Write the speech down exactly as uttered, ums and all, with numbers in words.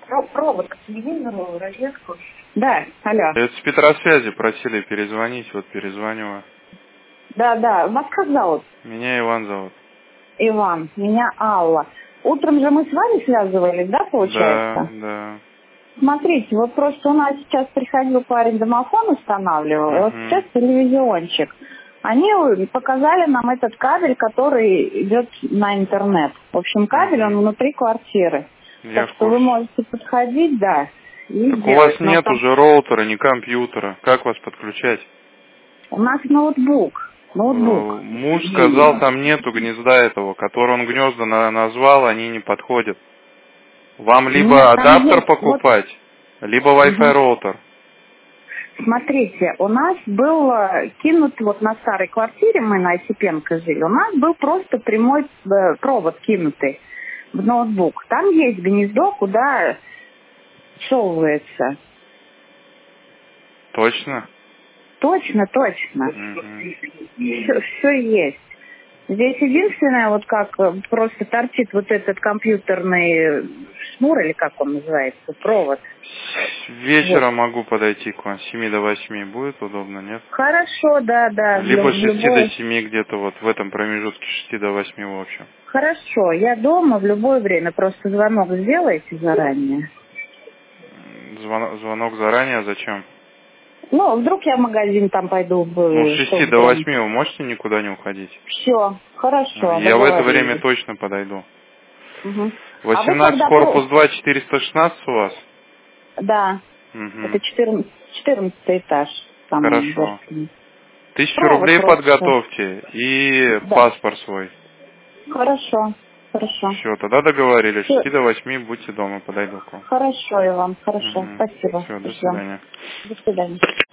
Про- Провод к телевизору, розетку. Да, алло. Это с Петросвязи просили перезвонить, вот перезваниваю. Да, да. Вас как зовут? Меня Иван зовут. Иван. Меня Алла. Утром же мы с вами связывались, да, получается? Да, да. Смотрите, вот просто у нас сейчас приходил парень, домофон устанавливал, и вот Угу. сейчас телевизиончик. Они показали нам этот кабель, который идет на интернет. В общем, кабель, Угу. он внутри квартиры. Я Так в что вы курсе. можете подходить, да, и Так у делать. вас Но нет там- уже роутера, ни компьютера. Как вас подключать? У нас ноутбук. Э, Ноутбук. Муж сказал, там нету гнезда этого, который он гнезда на- назвал, они не подходят. Вам либо Нет, там адаптер есть, вот, покупать, либо Wi-Fi мгм. роутер. Смотрите, у нас был э, кинут вот на старой квартире, мы на Осипенко жили, у нас был просто прямой э, провод кинутый в ноутбук. Там есть гнездо, куда всовывается. Точно? Точно, точно. Мгм. Все есть. Здесь единственное, вот как э, просто торчит вот этот компьютерный шнур, или как он называется, провод. Вот. Вечером могу подойти к вам, с семи до восьми. Будет удобно, нет? Хорошо, да, да, в Либо лю- с в шести до любое... семи где-то вот в этом промежутке, с шести до восьми в общем. Хорошо, я дома в любое время, просто звонок сделайте заранее. М, Звонок, звонок заранее, зачем? Ну, вдруг я в магазин там пойду, Ну, с бы, шести чтобы до прям... восьми вы можете никуда не уходить? Все, А, хорошо, Я в это время договорились. точно подойду. Мгм. А вы восемнадцать когда... про- корпус два, четыреста шестнадцать у вас? Да, это Угу. четырнадцатый, четырнадцатый этаж, самый Хорошо. верхний. Тысячу Провод рублей просто. подготовьте и Да, паспорт свой. хорошо, хорошо. Все, тогда договорились. С Всё. шести до восьми будьте дома, подойду к вам. Хорошо, Иван, хорошо, Угу. спасибо. Все, до Ждем. свидания. До свидания.